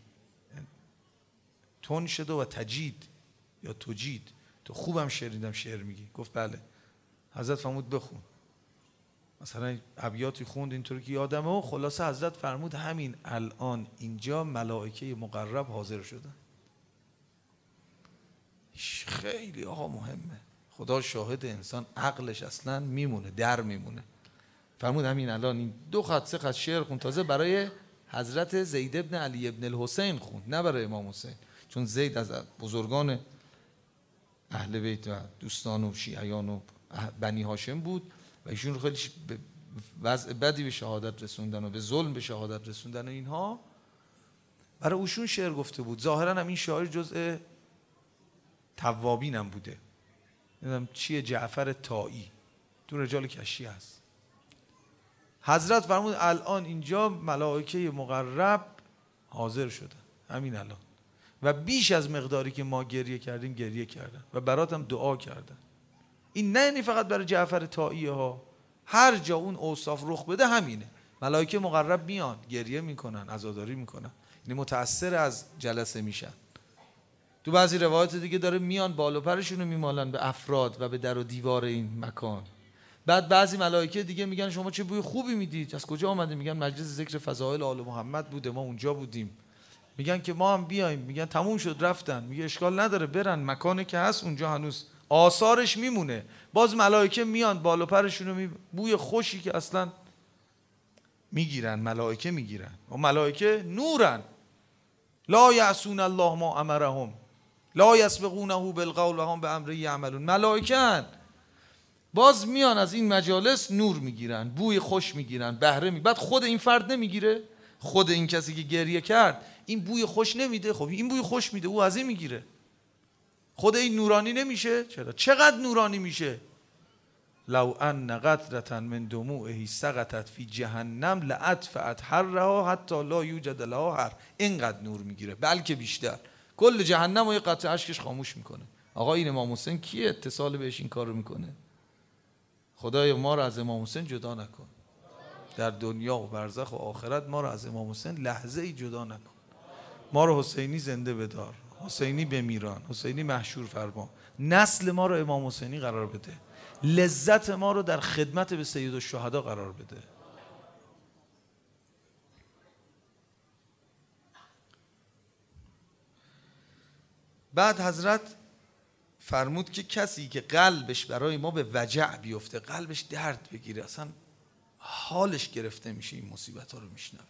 تون شده و تجید یا تجید، تو خوبم شنیدم شعر میگی. گفت بله. حضرت فرمود بخون. مثلا ابیاتی خوند اینطوری که یادمه و خلاصه حضرت فرمود همین الان اینجا ملائکه مقرب حاضر شدن. خیلی آقا مهمه. خدا شاهد، انسان عقلش اصلا میمونه، در میمونه. فرمود همین الان این 2 خط 3 خط شعر خوند، تازه برای حضرت زید ابن علی ابن الحسین خوند، نه برای امام حسین، چون زید از بزرگان اهل بیت و دوستان و شیعیان و بنی هاشم بود و ایشون رو خیلی به وضع بدی به شهادت رسوندن و به ظلم به شهادت رسوندن و اینها، برای اوشون شعر گفته بود. ظاهرا هم این شاعر جزء توابین هم بوده، نمیدونم چیه، جعفر طائی، تو رجال کشی هست. حضرت فرمود الان اینجا ملائکه مقرب حاضر شدن همین الان و بیش از مقداری که ما گریه کردیم گریه کردن و برات هم دعا کردن. این نه یعنی فقط برای جعفر طائی ها، هر جا اون اوصاف رخ بده همینه، ملائکه مقرب میان گریه میکنن، عزاداری میکنن، یعنی متأثر از جلسه میشن. تو بعضی روایات دیگه داره میان بالو پرشون رو میمالن به افراد و به در و دیوار این مکان. بعد بعضی ملائکه دیگه میگن شما چه بوی خوبی میدید، از کجا آمدید؟ میگن مجلس ذکر فضائل آل محمد بوده، ما اونجا بودیم. میگن که ما هم بیایم، میگن تموم شد رفتن. میگه اشکال نداره برن، مکانی که هست اونجا هنوز آثارش میمونه. باز ملائکه میان بالو پرشون رو بوی خوشی که اصلا میگیرن، ملائکه میگیرن و ملائکه نورن، لا یعصون الله ما امرهم لا یسبقونه بالقول و هم بامره یعملون. ملائکه باز میان از این مجالس نور میگیرن، بوی خوش میگیرن، بهره بعد خود این فرد نمیگیره، خود این کسی که گریه کرد این بوی خوش نمیده، خب این بوی خوش میده، او از این میگیره. خود این نورانی نمیشه؟ چرا؟ چقدر نورانی میشه؟ لو ان قطرة من دموعه سقطت فی جهنم لاطفأت حرها حتی لا یوجد لها حر. اینقدر نور میگیره، بلکه بیشتر. کل جهنم و یه قطره اشکش خاموش میکنه. آقا این امام حسین کیه اتصال بهش این کارو میکنه؟ خدای ما رو از امام حسین جدا نکن، در دنیا و برزخ و آخرت ما رو از امام حسین لحظه ای جدا نکن. ما رو حسینی زنده بدار، حسینی بمیران، حسینی محشور فرما، نسل ما رو امام حسینی قرار بده، لذت ما رو در خدمت به سید الشهدا قرار بده. بعد حضرت فرمود که کسی که قلبش برای ما به وجع بیفته، قلبش درد بگیره، اصلا حالش گرفته میشه، این مصیبت ها رو میشنوه،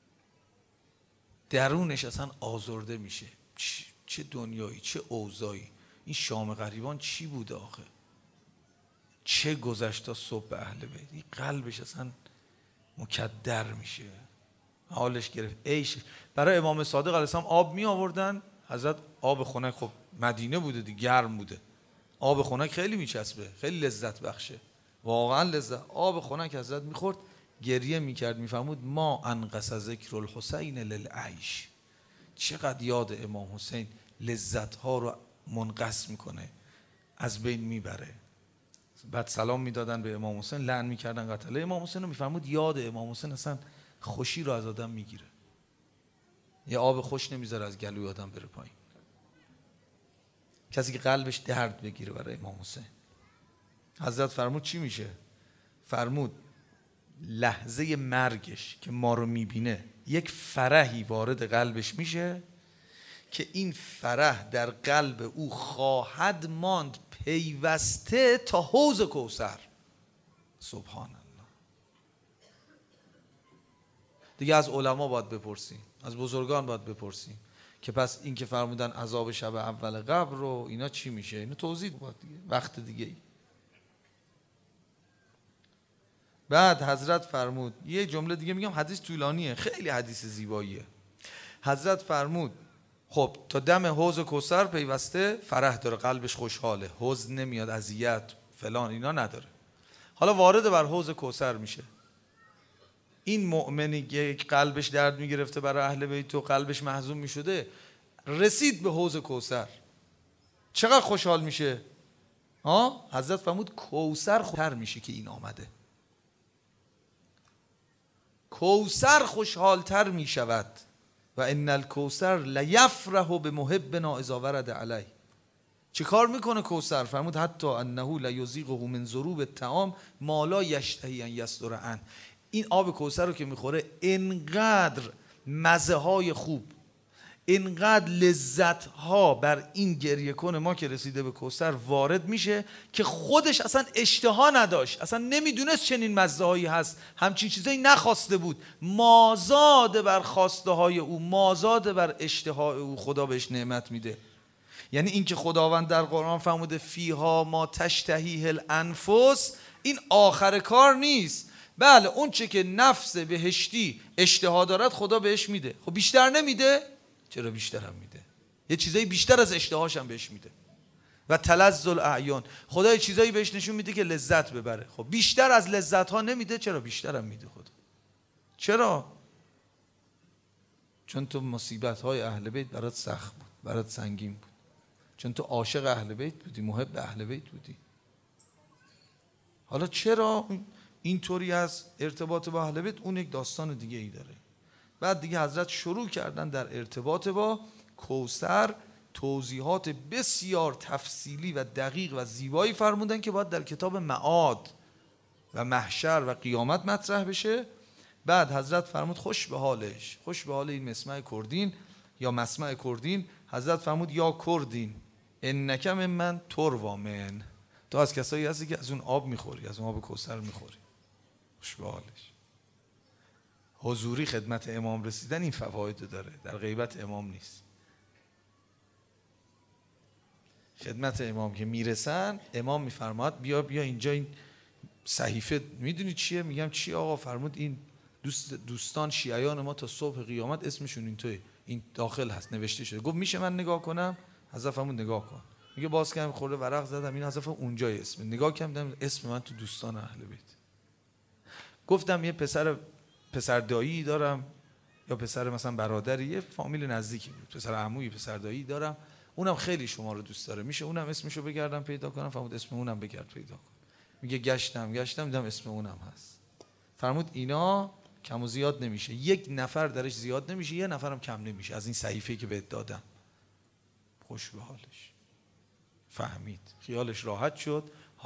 درونش اصلا آزرده میشه، چه دنیایی، چه اوضاعی، این شام غریبان چی بوده آخه، چه گذشت تا صبح به اهل بیت، این قلبش اصلا مکدر میشه، حالش گرفت. ایش برای امام صادق علیه السلام آب می آوردن، حضرت آب خنک، خب مدینه بوده دیگه، گرم بوده، آب خنک خیلی میچسبه، خیلی لذت بخشه، واقعا لذت. آب خنک حضرت میخورد، گریه میکرد، میفرمود ما انقص ذکر الحسین للعیش، چقدر یاد امام حسین لذت ها رو منقص میکنه، از بین میبره. بعد سلام میدادن به امام حسین، لعن میکردن قتله امام حسین رو، میفرمود یاد امام حسین اصلا خوشی رو از آدم میگیره، یه آب خوش نمیذاره از گلوی آدم بره پایین. کسی که قلبش درد بگیره برای امام حسین، حضرت فرمود چی میشه؟ فرمود لحظه مرگش که ما رو میبینه یک فرحی وارد قلبش میشه که این فرح در قلب او خواهد ماند پیوسته تا حوض کوثر. سبحان الله. دیگه از علما باید بپرسیم، از بزرگان باید بپرسیم که پس این که فرمودن عذاب شب اول قبر رو اینا چی میشه؟ اینو توضیح باید دیگه، وقت دیگه. بعد حضرت فرمود یه جمله دیگه میگم، حدیث طولانیه، خیلی حدیث زیباییه. حضرت فرمود خب تا دم حوض کوثر پیوسته فرح داره، قلبش خوشحاله، حزن نمیاد، اذیت فلان اینا نداره. حالا وارد بر حوض کوثر میشه. این مؤمنی که قلبش درد میگرفته برای اهل بیت و قلبش محزون میشده، رسید به حوض کوثر، چقدر خوشحال میشه؟ حضرت فرمود کوثر خوشتر میشه که این آمده. کوثر خوشحالتر میشود. و ان الکوثر لیفرح بمحبنا اذا ورد علیه. چه کار میکنه کوثر؟ فرمود حتی انه لیذیقه من ضروب الطعام ما لا یشتهی ان یصدر عنه. این آب کوثر رو که میخوره انقدر مزه های خوب، اینقدر لذت ها بر این گریه کن ما که رسیده به کوثر وارد میشه که خودش اصلا اشتها نداشت، اصلا نمیدونست چنین مزه هایی هست، همچین چیزایی نخواسته بود. مازاد بر خواسته های او، مازاد بر اشتهای او خدا بهش نعمت میده. یعنی این که خداوند در قرآن فرموده فیها ما تشتهیه الانفس، این آخر کار نیست. بله اون چه که نفس بهشتی اشتها دارد خدا بهش میده. خب بیشتر نمیده؟ چرا بیشتر هم میده، یه چیزایی بیشتر از اشتهاش هم بهش میده. و تلذ الاعیان، خدا یه چیزایی بهش نشون میده که لذت ببره. خب بیشتر از لذت ها نمیده؟ چرا بیشتر هم میده خدا. چرا؟ چون تو مصیبت های اهل بیت برات سخت بود، برات سنگین بود، چون تو عاشق اهل بیت بودی، محب اهل بیت بودی. حالا چرا اینطوری از ارتباط با اهل بیت؟ اون یک داستان دیگه ای داره. بعد دیگه حضرت شروع کردن در ارتباط با کوثر توضیحات بسیار تفصیلی و دقیق و زیبایی فرمودن که باید در کتاب معاد و محشر و قیامت مطرح بشه. بعد حضرت فرمود خوش به حالش، خوش به حال این مسمع کردین یا مسمع کردین. حضرت فرمود یا کردین انک من تروا من، تو از کسایی هستی که از اون آب میخوری، از اون آب کوثر میخوری. خوش به حالش. حضوری خدمت امام رسیدن این فواید داره، در غیبت امام نیست. خدمت امام که میرسن، امام میفرماد بیا اینجا، این صحیفه میدونی چیه؟ میگم چی آقا؟ فرمود این دوستان شیعیان ما تا صبح قیامت اسمشون این توی این داخل هست نوشته شده. گفت میشه من نگاه کنم؟ حضرت فرمود نگاه کن. میگه باز کردم خورده ورق زدم، این حضرت اونجای اسم نگاه کردم، اسم من تو دوستان اهل بیت. گفتم یه پسر دایی دارم یا پسر مثلا برادری، یه فامیل نزدیکی بود، پسر عمویی پسر دایی دارم، اونم خیلی شما رو دوست داره، میشه اونم اسمشو بگردم پیدا کنم؟ فرمود اسم اونم بگرد پیدا کن. میگه گشتم دیدم اسم اونم هست. فرمود اینا کم و زیاد نمیشه، یک نفر درش زیاد نمیشه، یه نفرم کم نمیشه از این صحیفه‌ای که بهت دادم. خوش به حالش. فهمید، خیالش راحت شد.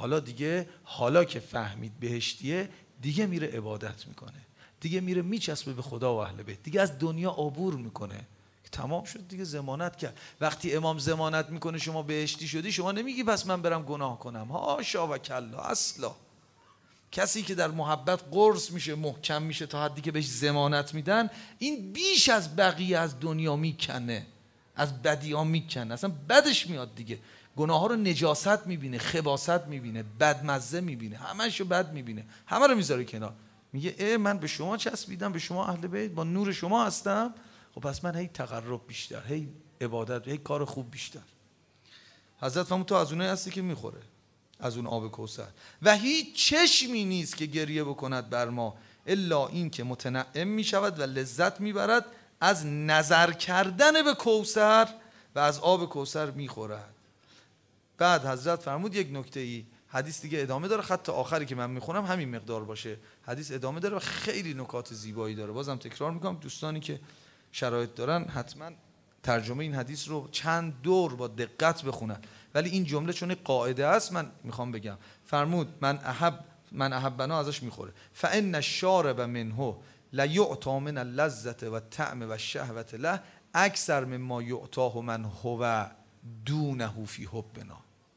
حالا که فهمید بهشتیه، دیگه میره عبادت میکنه، دیگه میره میچسبه به خدا و اهل بیت، دیگه از دنیا عبور میکنه. تمام شد دیگه، ضمانت کرد. وقتی امام ضمانت میکنه شما بهشتی شدی، شما نمیگی پس من برم گناه کنم، هاشا و کلا. اصلا کسی که در محبت قرص میشه، محکم میشه تا حدی که بهش ضمانت میدن، این بیش از بقیه از دنیا میکنه، از بدیام میکنه، اصلا بدش میاد دیگه. گناه ها رو نجاست میبینه، خباثت میبینه، بدمزه میبینه، همه‌شو بد میبینه، همه رو میذاره کنار. میگه من به شما چسبیدم، به شما اهل بیت، با نور شما هستم، خب پس من هی تقرب بیشتر، هی عبادت، هی کار خوب بیشتر. حضرت فرمود تو از اونایی هستی که میخوره از اون آب کوثر و هیچ چشمی نیست که گریه بکند بر ما الا این که متنعم میشود و لذت میبرد از نظر کردن به کوثر و از آب کوثر میخورد. بعد حضرت فرمود یک نکته ای، حدیث دیگه ادامه داره، خط آخری که من میخونم همین مقدار باشه، حدیث ادامه داره و خیلی نکات زیبایی داره. بازم تکرار میکنم، دوستانی که شرایط دارن حتما ترجمه این حدیث رو چند دور با دقت بخونن. ولی این جمله چون قاعده است من میخوام بگم. فرمود من احبنا ازش میخوره، فان الشارب منه لیعطى من اللذة و الطعم و الشهوة له اکثر مما یعطاه من هو دونه فی حبنا.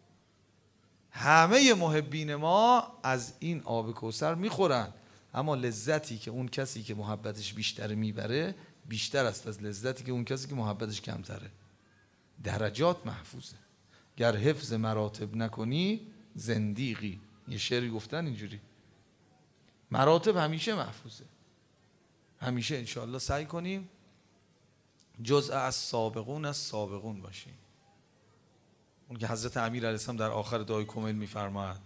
همه محبین ما از این آب کوثر میخورن، اما لذتی که اون کسی که محبتش بیشتر میبره بیشتر است از لذتی که اون کسی که محبتش کمتره. درجات محفوظه، گر حفظ مراتب نکنی زندیقی. یه شعری گفتن اینجوری، مراتب همیشه محفوظه. همیشه انشاءالله سعی کنیم جزء از سابقون باشیم. اون که حضرت امیر علیه السلام در آخر دعای کمیل میفرماید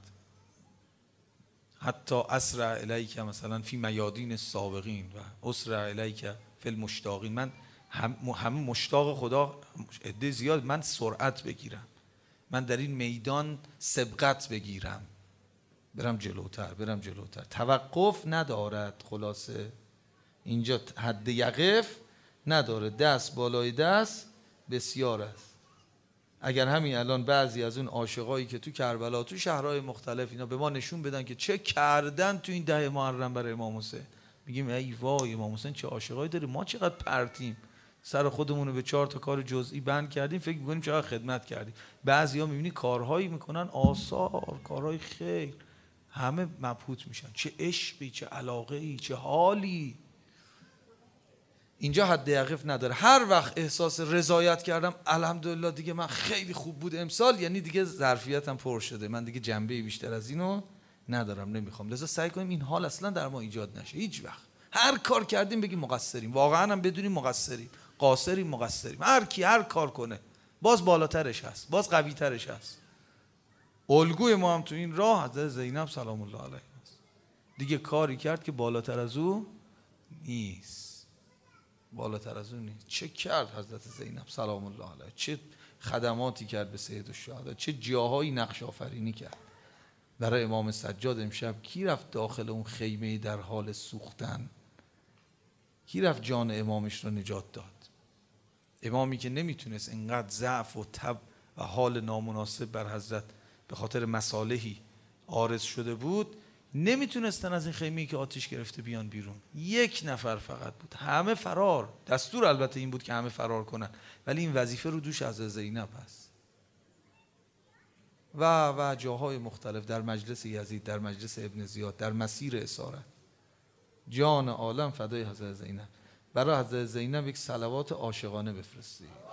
حتی اسرع الیک مثلا فی میادین السابقین و اسرع الیک فی المشتاقین. من همه مشتاق خدا عده زیاد، من سرعت بگیرم، من در این میدان سبقت بگیرم، برم جلوتر. توقف ندارد. خلاصه اینجا حد یقف نداره، دست بالای دست بسیار است. اگر همین الان بعضی از اون عاشقایی که تو کربلا تو شهرهای مختلف اینا به ما نشون بدن که چه کردن تو این 10 محرم برای امام حسین، میگیم ای وای امام حسین چه عاشقایی داره، ما چقدر پرتیم، سر خودمون رو به 4 تا کار جزئی بند کردیم، فکر می‌کنیم چقدر خدمت کردیم. بعضیا می‌بینی کارهایی میکنن آثار، کارهای خیر، همه مبهوت میشن، چه عشقی، چه علاقه‌ای، چه حالی. اینجا حد یقف نداره. هر وقت احساس رضایت کردم الحمدلله دیگه من خیلی خوب بود امسال، یعنی دیگه ظرفیتم پر شده، من دیگه جنبه بیشتر از اینو ندارم، نمیخوام. لذا سعی کنیم این حال اصلا در ما ایجاد نشه هیچ وقت. هر کار کردیم بگیم مقصریم، واقعا هم بدونیم مقصریم، قاصریم، مقصریم. هر کی هر کار کنه باز بالاترش هست، باز قوی ترش هست. الگوی ما هم تو این راه حضرت زینب سلام الله علیها است. دیگه کاری کرد که بالاتر از او نیست، بالاتر از اون نیست. چه کرد حضرت زینب سلام الله علیها، چه خدماتی کرد به سید الشهدا، چه جاهایی نقش آفرینی کرد برای امام سجاد. امشب کی رفت داخل اون خیمه در حال سوختن، کی رفت جان امامش رو نجات داد؟ امامی که نمیتونست انقدر ضعف و تب و حال نامناسب بر حضرت به خاطر مصالحی عارض شده بود، نمیتونستن از این خیمه‌ای که آتش گرفته بیان بیرون. 1 نفر فقط بود، همه فرار. دستور البته این بود که همه فرار کنن، ولی این وظیفه رو دوش از زینب هست. و جاهای مختلف، در مجلس یزید، در مجلس ابن زیاد، در مسیر اسارت. جان عالم فدای حضرت زینب. برای حضرت زینب یک صلوات عاشقانه بفرستید.